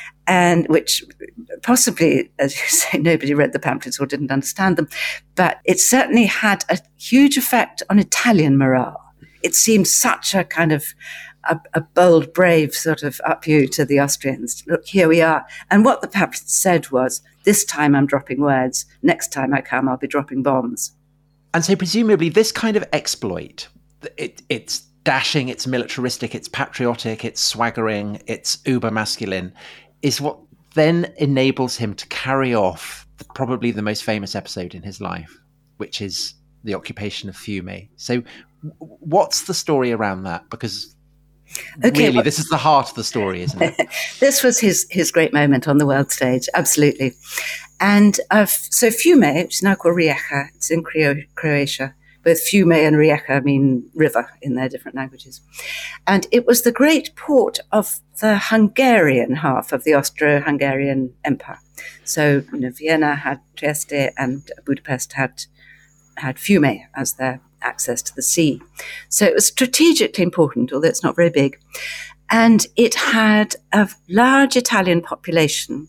and which possibly, as you say, nobody read the pamphlets or didn't understand them. But it certainly had a huge effect on Italian morale. It seemed such a kind of A, a bold, brave sort of up-you to the Austrians. Look, here we are. And what the pamphlet said was, this time I'm dropping words. Next time I come, I'll be dropping bombs. And so presumably this kind of exploit, it, it's dashing, it's militaristic, it's patriotic, it's swaggering, it's uber masculine, is what then enables him to carry off the, probably the most famous episode in his life, which is the occupation of Fiume. So w- what's the story around that? Because Okay, really, well, this is the heart of the story, isn't it? This was his his great moment on the world stage, absolutely. And uh, so Fiume, which is now called Rijeka, it's in Cro- Croatia. Both Fiume and Rijeka mean river in their different languages. And it was the great port of the Hungarian half of the Austro-Hungarian Empire. So, you know, Vienna had Trieste and Budapest had had Fiume as their access to the sea. So it was strategically important, although it's not very big. And it had a large Italian population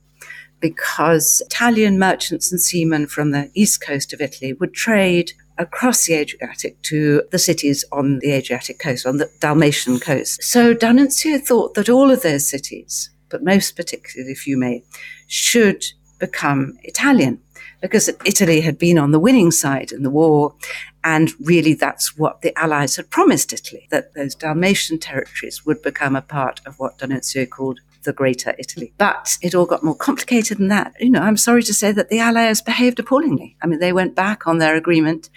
because Italian merchants and seamen from the east coast of Italy would trade across the Adriatic to the cities on the Adriatic coast, on the Dalmatian coast. So D'Annunzio thought that all of those cities, but most particularly Fiume, should become Italian, because Italy had been on the winning side in the war, and really that's what the Allies had promised Italy, that those Dalmatian territories would become a part of what D'Annunzio called the Greater Italy. But it all got more complicated than that. You know, I'm sorry to say that the Allies behaved appallingly. I mean, they went back on their agreement,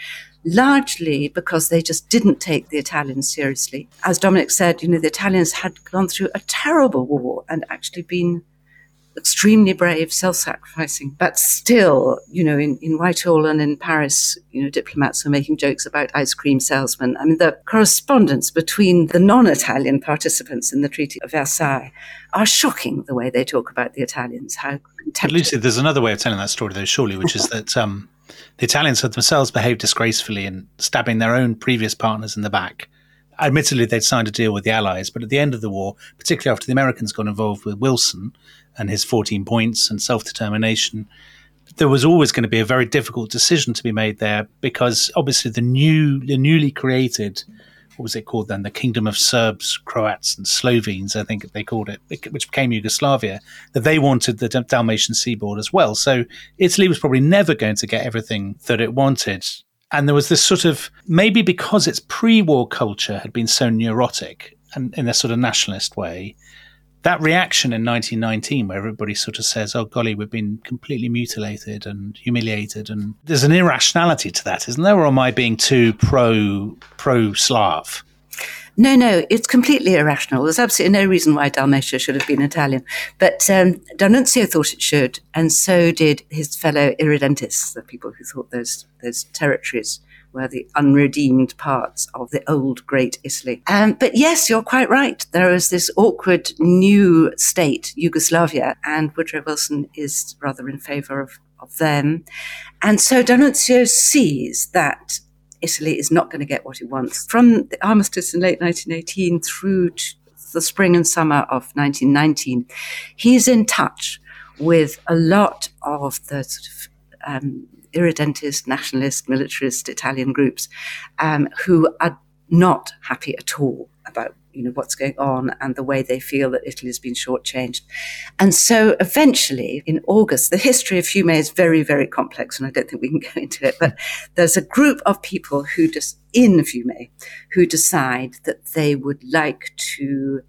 largely because they just didn't take the Italians seriously. As Dominic said, you know, the Italians had gone through a terrible war and actually been extremely brave, self-sacrificing, but still, you know, in, in Whitehall and in Paris, you know, diplomats were making jokes about ice cream salesmen. I mean, the correspondence between the non-Italian participants in the Treaty of Versailles are shocking, the way they talk about the Italians. How But Lucy, there's another way of telling that story, though, surely, which is that um, the Italians had themselves behaved disgracefully in stabbing their own previous partners in the back. Admittedly, they'd signed a deal with the Allies, but at the end of the war, particularly after the Americans got involved with Wilson and his fourteen points and self-determination, there was always going to be a very difficult decision to be made there, because obviously the new, the newly created, what was it called then? The Kingdom of Serbs, Croats and Slovenes, I think they called it, which became Yugoslavia, that they wanted the Dalmatian seaboard as well. So Italy was probably never going to get everything that it wanted. And there was this sort of, maybe because its pre-war culture had been so neurotic and in a sort of nationalist way, that reaction in nineteen nineteen where everybody sort of says, oh, golly, we've been completely mutilated and humiliated. And there's an irrationality to that, isn't there? Or am I being too pro, pro-Slav? No, no, it's completely irrational. There's absolutely no reason why Dalmatia should have been Italian. But um, D'Annunzio thought it should, and so did his fellow irredentists, the people who thought those those territories were the unredeemed parts of the old great Italy. Um, but yes, you're quite right. There is this awkward new state, Yugoslavia, and Woodrow Wilson is rather in favour of, of them. And so D'Annunzio sees that Italy is not going to get what it wants. From the armistice in late nineteen eighteen through to the spring and summer of nineteen nineteen, he's in touch with a lot of the sort of um, irredentist, nationalist, militarist Italian groups um, who are not happy at all about, you know, what's going on and the way they feel that Italy has been shortchanged. And so eventually, in August, the history of Fiume is very, very complex, and I don't think we can go into it, but there's a group of people who just, in Fiume, who decide that they would like to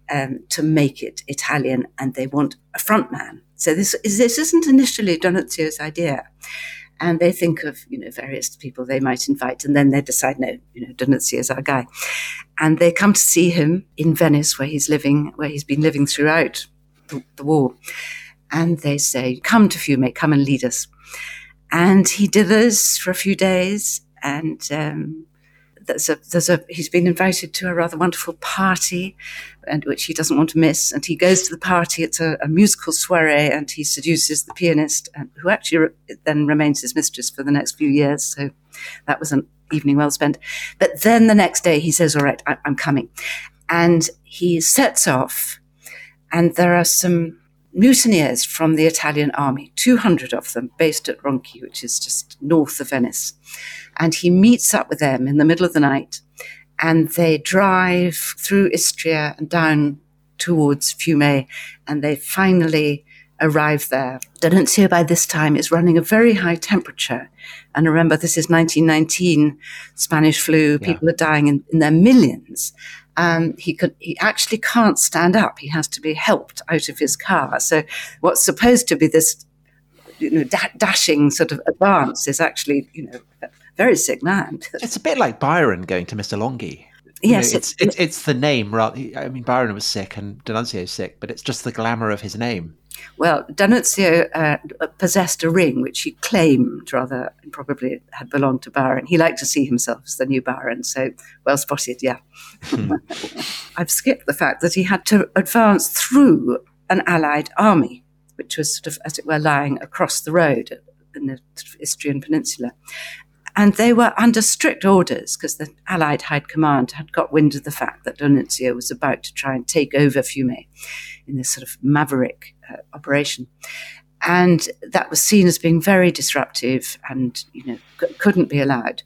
um, to make it Italian, and they want a front man. So this is, this isn't initially D'Annunzio's idea. And they think of, you know, various people they might invite, and then they decide, no, you know, D'Annunzio is our guy. And they come to see him in Venice, where he's living, where he's been living throughout the, the war. And they say, come to Fiume, come and lead us. And he dithers for a few days, and um, there's a, there's a, he's been invited to a rather wonderful party, and which he doesn't want to miss. And he goes to the party. It's a, a musical soiree, and he seduces the pianist, and, who actually re- then remains his mistress for the next few years. So that was an evening well spent. But then the next day he says, all right, I, I'm coming. And he sets off, and there are some mutineers from the Italian army, two hundred of them, based at Ronchi, which is just north of Venice. And he meets up with them in the middle of the night, and they drive through Istria and down towards Fiume, and they finally arrive there. D'Annunzio by this time is running a very high temperature. And remember, this is nineteen nineteen, Spanish flu, yeah. People are dying in, in their millions. Um, he could, he actually can't stand up. He has to be helped out of his car. So what's supposed to be this, you know, da- dashing sort of advance is actually, you know, a very sick man. It's a bit like Byron going to Mister Longhi. Yes, you know, it's, it's it's the name. Rather, I mean, Byron was sick and D'Annunzio's sick, but it's just the glamour of his name. Well, D'Annunzio uh, possessed a ring which he claimed, rather probably had belonged to Byron. He liked to see himself as the new Byron, so well spotted, yeah. Hmm. I've skipped the fact that he had to advance through an Allied army, which was sort of, as it were, lying across the road in the Istrian Peninsula. And they were under strict orders because the Allied High Command had got wind of the fact that D'Annunzio was about to try and take over Fiume in this sort of maverick uh, operation. And that was seen as being very disruptive and, you know, c- couldn't be allowed.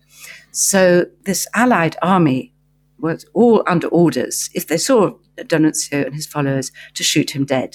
So this Allied army was all under orders, if they saw D'Annunzio and his followers, to shoot him dead.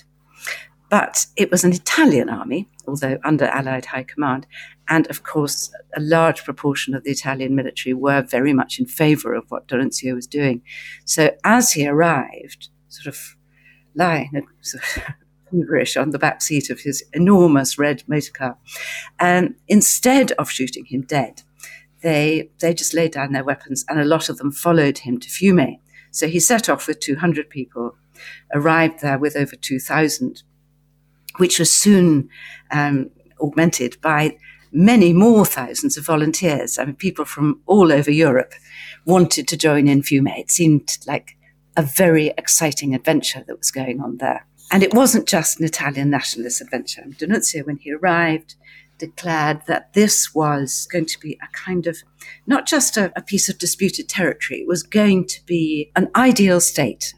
But it was an Italian army, although under Allied High Command. And, of course, a large proportion of the Italian military were very much in favour of what D'Annunzio was doing. So as he arrived, sort of lying sort of feverish on the back seat of his enormous red motor car, um, instead of shooting him dead, they they just laid down their weapons, and a lot of them followed him to Fiume. So he set off with two hundred people, arrived there with over two thousand, which was soon um, augmented by many more thousands of volunteers. I mean, people from all over Europe wanted to join in Fiume. It seemed like a very exciting adventure that was going on there. And it wasn't just an Italian nationalist adventure. D'Annunzio, when he arrived, declared that this was going to be a kind of, not just a, a piece of disputed territory, it was going to be an ideal state,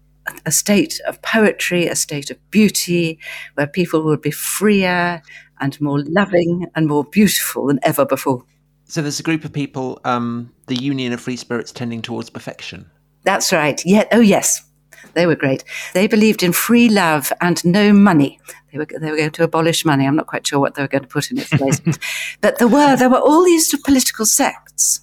a state of poetry, a state of beauty, where people would be freer and more loving and more beautiful than ever before. So there's a group of people, um, the Union of Free Spirits Tending Towards Perfection. That's right. Yeah. Oh, yes. They were great. They believed in free love and no money. They were they were going to abolish money. I'm not quite sure what they were going to put in its place. But there were there were all these political sects.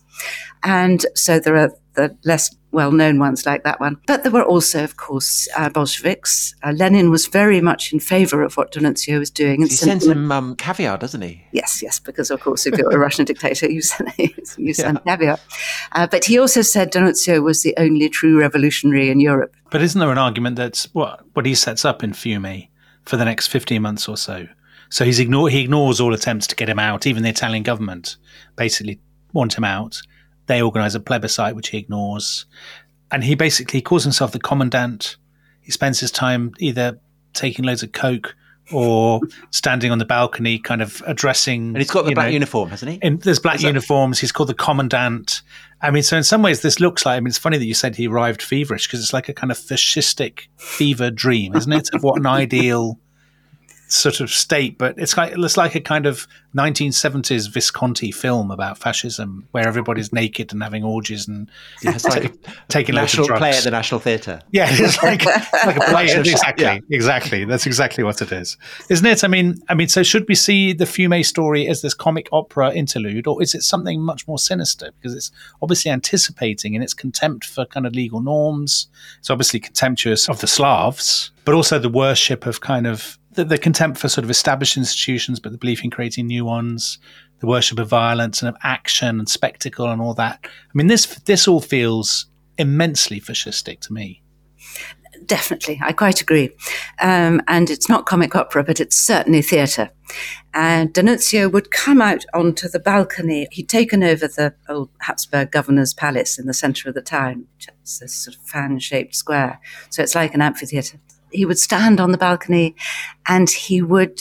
And so there are the less well-known ones like that one. But there were also, of course, uh, Bolsheviks. Uh, Lenin was very much in favour of what D'Annunzio was doing. And he sends him um, caviar, doesn't he? Yes, yes, because, of course, if you're a Russian dictator, you send, you send yeah. caviar. Uh, but he also said D'Annunzio was the only true revolutionary in Europe. But isn't there an argument that what, what he sets up in Fiume for the next fifteen months or so? So he's ignore, he ignores all attempts to get him out. Even the Italian government basically want him out. They organise a plebiscite, which he ignores. And he basically calls himself the commandant. He spends his time either taking loads of coke or standing on the balcony kind of addressing... And he's got the black know, uniform, hasn't he? In, there's black Is uniforms. That... He's called the commandant. I mean, so in some ways this looks like... I mean, it's funny that you said he arrived feverish because it's like a kind of fascistic fever dream, isn't it? Of what an ideal sort of state, but it's like it's like a kind of nineteen seventies Visconti film about fascism, where everybody's naked and having orgies and yeah, it's like a taking national drugs. Play at the National Theatre. Yeah, it's like, like a play. Exactly, yeah. exactly. That's exactly what it is, isn't it? I mean, I mean, so should we see the Fumet story as this comic opera interlude, or is it something much more sinister? Because it's obviously anticipating in its contempt for kind of legal norms. It's obviously contemptuous of the Slavs, but also the worship of kind of the, the contempt for sort of established institutions, but the belief in creating new ones, the worship of violence and of action and spectacle and all that. I mean, this this all feels immensely fascistic to me. Definitely, I quite agree. Um, and it's not comic opera, but it's certainly theatre. And D'Annunzio would come out onto the balcony. He'd taken over the old Habsburg governor's palace in the centre of the town. It's this sort of fan-shaped square. So it's like an amphitheatre. He would stand on the balcony and he would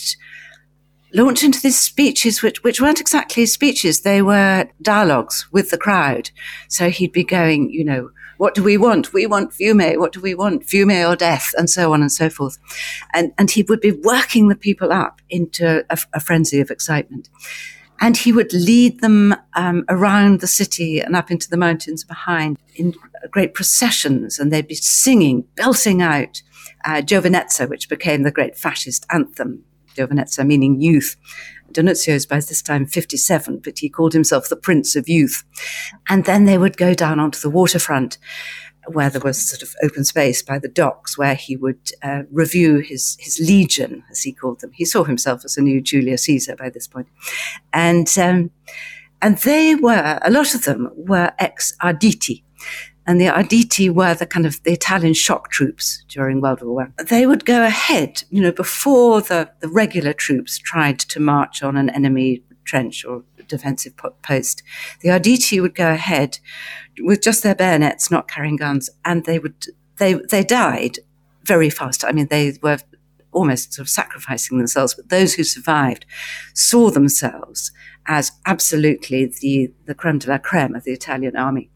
launch into these speeches, which, which weren't exactly speeches. They were dialogues with the crowd. So he'd be going, you know, what do we want? We want Fumet. What do we want? Fumet or death, and so on and so forth. And, and he would be working the people up into a, a frenzy of excitement. And he would lead them um, around the city and up into the mountains behind in great processions, and they'd be singing, belting out uh, Giovinezza, which became the great fascist anthem. Giovinezza meaning youth. D'Annunzio is by this time fifty-seven, but he called himself the Prince of Youth. And then they would go down onto the waterfront, where there was sort of open space by the docks, where he would uh, review his, his legion, as he called them. He saw himself as a new Julius Caesar by this point. And, um, and they were, a lot of them were ex-Arditi. And the Arditi were the kind of the Italian shock troops during World War One. They would go ahead, you know, before the, the regular troops tried to march on an enemy trench or defensive post. The Arditi would go ahead with just their bayonets, not carrying guns, and they would they they died very fast. I mean, they were almost sort of sacrificing themselves, but those who survived saw themselves as absolutely the, the creme de la creme of the Italian army.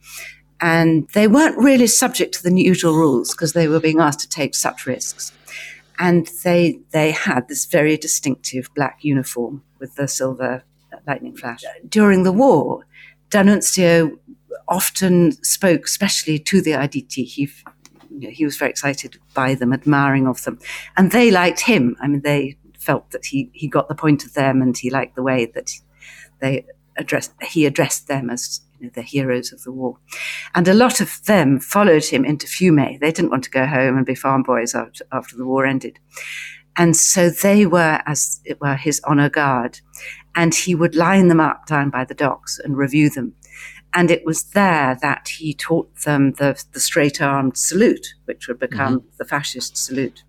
And they weren't really subject to the usual rules because they were being asked to take such risks. And they they had this very distinctive black uniform with the silver lightning flash. During the war, D'Annunzio often spoke especially to the Arditi. He, you know, he was very excited by them, admiring of them. And they liked him. I mean, they felt that he, he got the point of them, and he liked the way that they addressed, he addressed them as, you know, the heroes of the war. And a lot of them followed him into Fumet. They didn't want to go home and be farm boys after, after the war ended. And so they were, as it were, his honor guard. And he would line them up down by the docks and review them. And it was there that he taught them the, the straight-armed salute, which would become mm-hmm. the fascist salute.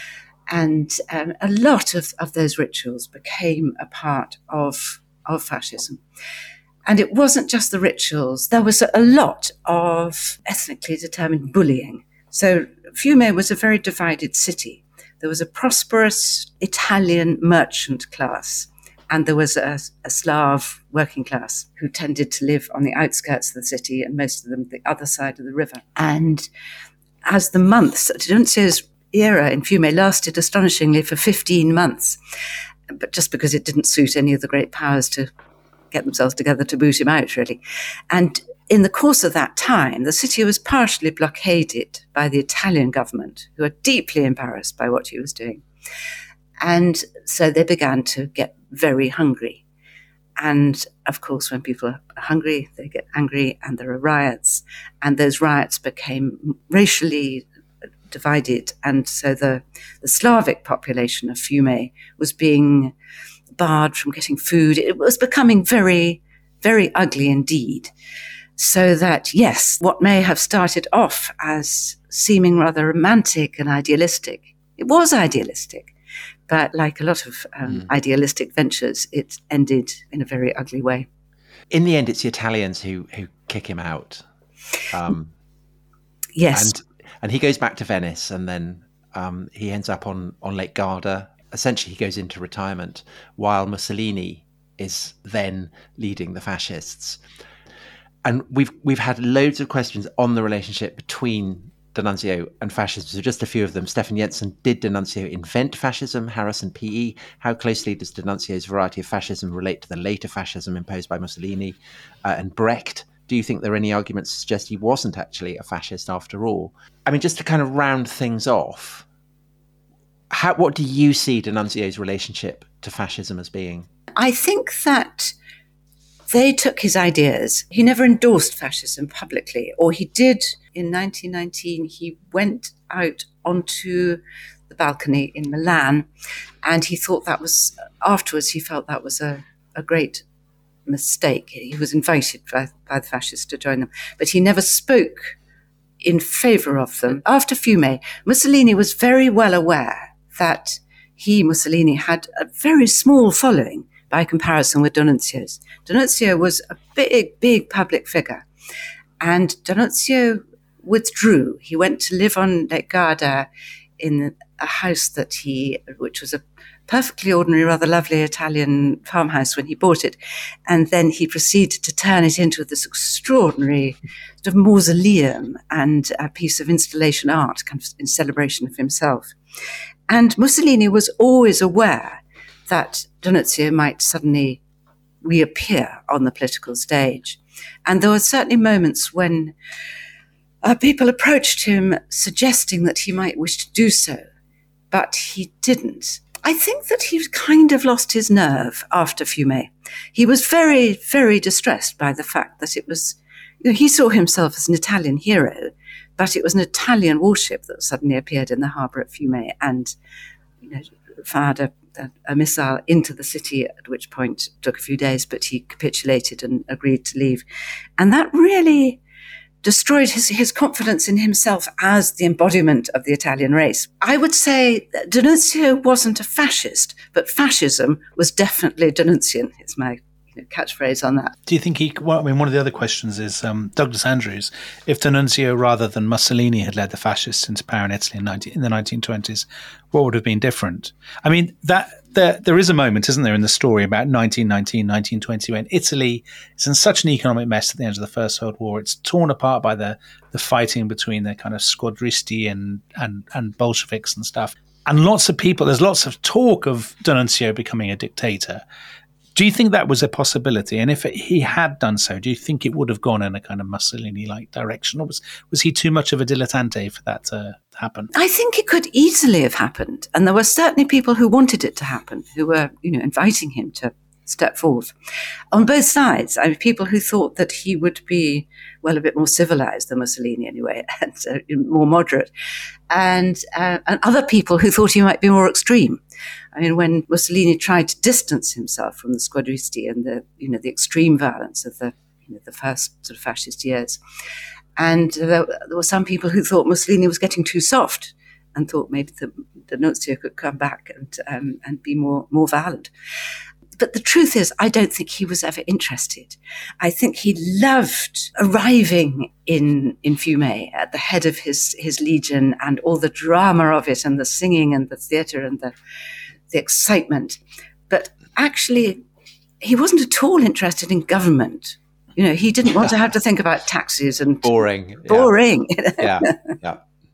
And um, a lot of, of those rituals became a part of, of fascism. And it wasn't just the rituals. There was a lot of ethnically determined bullying. So Fumet was a very divided city. There was a prosperous Italian merchant class, and there was a, a Slav working class who tended to live on the outskirts of the city, and most of them the other side of the river. And as the months, D'Annunzio's era in Fumet lasted astonishingly for fifteen months, but just because it didn't suit any of the great powers to get themselves together to boot him out, really. And in the course of that time, the city was partially blockaded by the Italian government, who were deeply embarrassed by what he was doing. And so they began to get very hungry. And of course, when people are hungry, they get angry, and there are riots. And those riots became racially divided. And so the, the Slavic population of Fumet was being barred from getting food. It was becoming very, very ugly indeed. So that, yes, what may have started off as seeming rather romantic and idealistic, it was idealistic. But like a lot of um, mm. idealistic ventures, it ended in a very ugly way. In the end, it's the Italians who, who kick him out. Um, yes. And, and he goes back to Venice, and then um, he ends up on, on Lake Garda. Essentially, he goes into retirement while Mussolini is then leading the fascists. And we've we've had loads of questions on the relationship between D'Annunzio and fascism. So just a few of them. Stefan Jensen, did D'Annunzio invent fascism? Harrison P E, how closely does D'Annunzio's variety of fascism relate to the later fascism imposed by Mussolini? Uh, and Brecht, do you think there are any arguments to suggest he wasn't actually a fascist after all? I mean, just to kind of round things off, how, what do you see D'Annunzio's relationship to fascism as being? I think that they took his ideas. He never endorsed fascism publicly, or he did in nineteen nineteen. He went out onto the balcony in Milan, and he thought that was, afterwards, he felt that was a, a great mistake. He was invited by, by the fascists to join them, but he never spoke in favour of them. After Fiume, Mussolini was very well aware that he, Mussolini, had a very small following by comparison with D'Annunzio's. D'Annunzio was a big, big public figure, and D'Annunzio withdrew. He went to live on Lake Garda in a house that he, which was a perfectly ordinary, rather lovely Italian farmhouse when he bought it, and then he proceeded to turn it into this extraordinary sort of mausoleum and a piece of installation art, kind of in celebration of himself. And Mussolini was always aware that D'Annunzio might suddenly reappear on the political stage. And there were certainly moments when uh, people approached him suggesting that he might wish to do so, but he didn't. I think that he kind of lost his nerve after Fiume. He was very, very distressed by the fact that it was, you know, he saw himself as an Italian hero, but it was an Italian warship that suddenly appeared in the harbour at Fiume and, you know, fired a, a, a missile into the city, at which point it took a few days, but he capitulated and agreed to leave. And that really destroyed his, his confidence in himself as the embodiment of the Italian race. I would say that D'Annunzio wasn't a fascist, but fascism was definitely D'Annunzian. It's my you know, catchphrase on that. Do you think he, well, I mean, one of the other questions is um, Douglas Andrews, if D'Annunzio rather than Mussolini had led the fascists into power in Italy in, nineteen, in the nineteen twenties, what would have been different? I mean, that there, there is a moment, isn't there, in the story about nineteen nineteen, nineteen twenty, when Italy is in such an economic mess at the end of the First World War. It's torn apart by the, the fighting between the kind of squadristi and, and, and Bolsheviks and stuff. And lots of people, there's lots of talk of D'Annunzio becoming a dictator. Do you think that was a possibility? And if it, he had done so, do you think it would have gone in a kind of Mussolini-like direction? Or was, was he too much of a dilettante for that to happen? I think it could easily have happened. And there were certainly people who wanted it to happen, who were, you know, inviting him to step forth. On both sides, I mean, people who thought that he would be, well, a bit more civilized than Mussolini anyway, and uh, more moderate. And, uh, and other people who thought he might be more extreme. I mean, when Mussolini tried to distance himself from the squadristi and the, you know, the extreme violence of the, you know, the first sort of fascist years, and there, there were some people who thought Mussolini was getting too soft, and thought maybe the D'Annunzio could come back and um, and be more more violent. But the truth is, I don't think he was ever interested. I think he loved arriving in, in Fiume at the head of his, his legion and all the drama of it and the singing and the theatre and the, the excitement. But actually, he wasn't at all interested in government. You know, he didn't want to have to think about taxes and boring, boring. Yeah, yeah, yeah.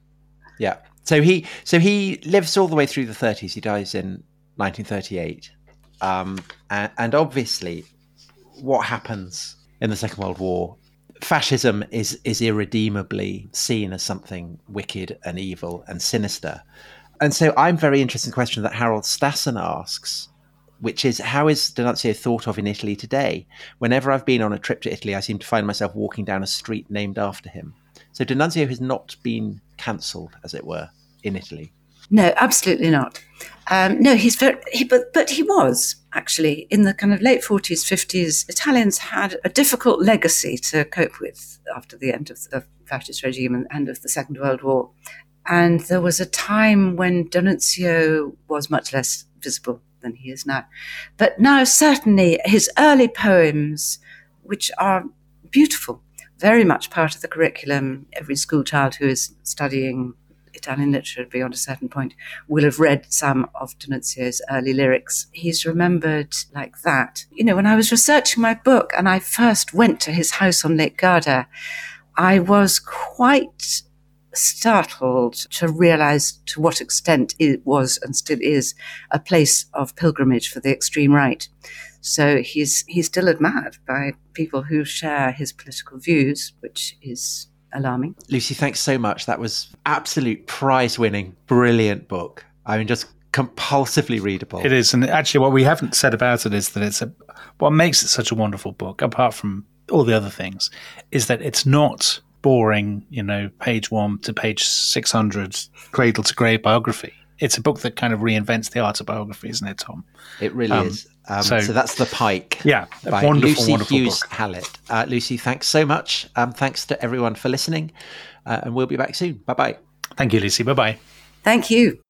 yeah. So he, so he lives all the way through the thirties. He dies in nineteen thirty-eight. Um, and, and obviously, what happens in the Second World War, fascism is is irredeemably seen as something wicked and evil and sinister. And so I'm very interested in the question that Harold Stassen asks, which is, how is D'Annunzio thought of in Italy today? Whenever I've been on a trip to Italy, I seem to find myself walking down a street named after him. So D'Annunzio has not been cancelled, as it were, in Italy. No, absolutely not. Um, no, he's very, he, but, but he was actually in the kind of late forties, fifties. Italians had a difficult legacy to cope with after the end of the fascist regime and end of the Second World War. And there was a time when D'Annunzio was much less visible than he is now. But now, certainly, his early poems, which are beautiful, very much part of the curriculum. Every school child who is studying Italian literature beyond a certain point will have read some of D'Annunzio's early lyrics. He's remembered like that. You know, when I was researching my book and I first went to his house on Lake Garda, I was quite startled to realize to what extent it was and still is a place of pilgrimage for the extreme right. So he's he's still admired by people who share his political views, which is alarming. Lucy, thanks so much. That was absolute prize-winning, brilliant book. I mean, just compulsively readable. It is. And actually what we haven't said about it is that it's a what makes it such a wonderful book, apart from all the other things, is that it's not boring, you know, page one to page six hundred, cradle to grave biography. It's a book that kind of reinvents the art of biography, isn't it, Tom? It really um, is. Um, so, so that's The Pike. Yeah, a by wonderful, Lucy wonderful Hughes book. Hallett. Uh, Lucy, thanks so much. Um, thanks to everyone for listening, uh, and we'll be back soon. Bye-bye. Thank you, Lucy. Bye-bye. Thank you.